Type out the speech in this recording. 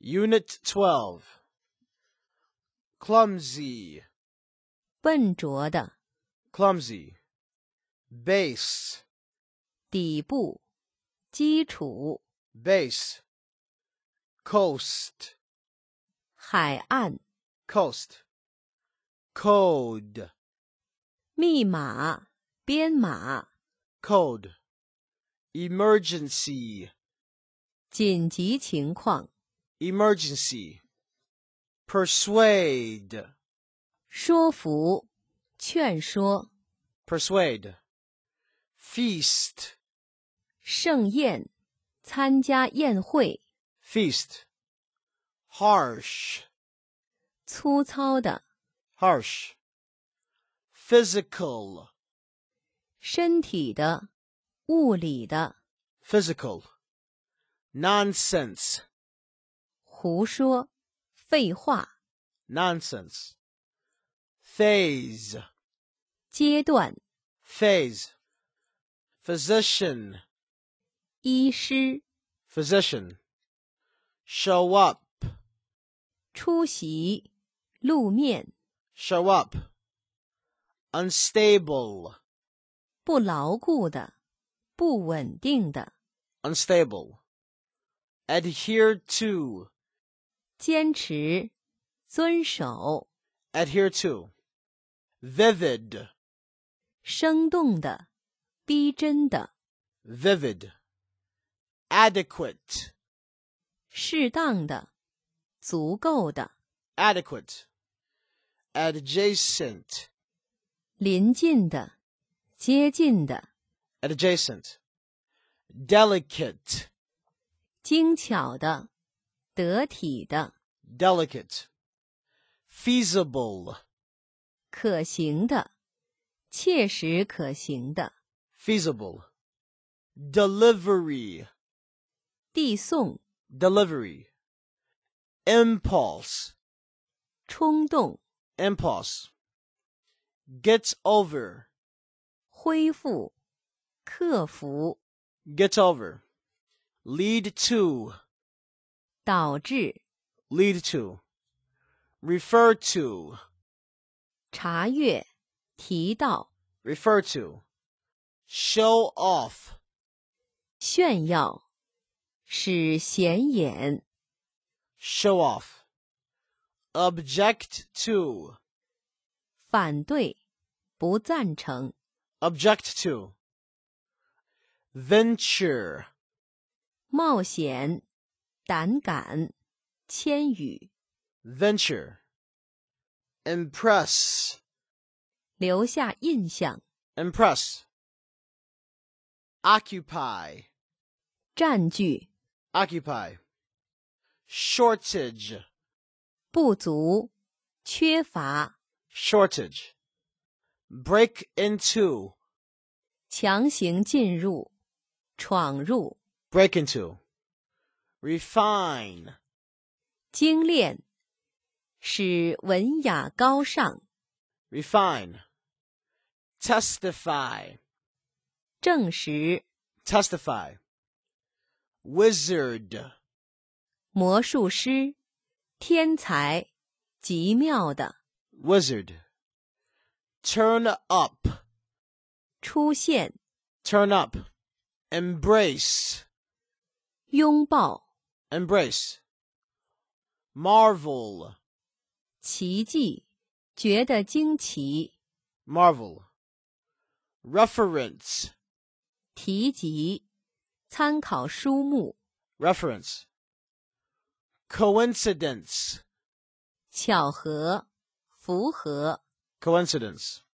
Unit 12. Clumsy, 笨拙的， clumsy. Base, 底部，基础， base. Coast, 海岸， coast. Code, 密码，编码， code. Emergency, 紧急情况， emergency. Persuade, 说服，劝说， persuade. Feast, 盛宴，参加宴会， feast. Harsh, 粗糙的， harsh. Physical, 身体的，物理的， physical. Nonsense, 胡说，废话， nonsense. Phase, 阶段， phase. Physician, 医师， physician. Show up, 出席，露面， show up. Unstable, 不牢固的，不稳定的， unstable. Adhere to, 坚持，遵守， adhere to. Vivid, 生动的，逼真的， vivid. Adequate, 适当的，足够的， adequate. Adjacent, 临近的，接近的， adjacent. Delicate, 精巧的，得体的， delicate. Feasible, 可行的，切实可行的， feasible. Delivery, 递送， delivery. Impulse, 冲动， impulse. Get over, 恢复，克服， get over. Lead to, 导致， lead to. Refer to, 查阅，提到， refer to. Show off, 炫耀，使显眼， show off. Object to, 反对，不赞成， object to. Venture, 冒险，胆敢，谦语， venture. Impress, 留下印象， impress. Occupy, 占据， occupy. Shortage, 不足，缺乏， shortage. Break into, 强行进入，闯入， break into. Refine, 精炼，使文雅高尚， refine. Testify, 证实， testify. Wizard, 魔术师，天才，极妙的， wizard. Turn up, 出现， turn up. Embrace, 拥抱， embrace. Marvel, 奇迹，觉得惊奇， marvel. Reference, 提及，参考书目， reference. Coincidence, 巧合，符合， coincidence.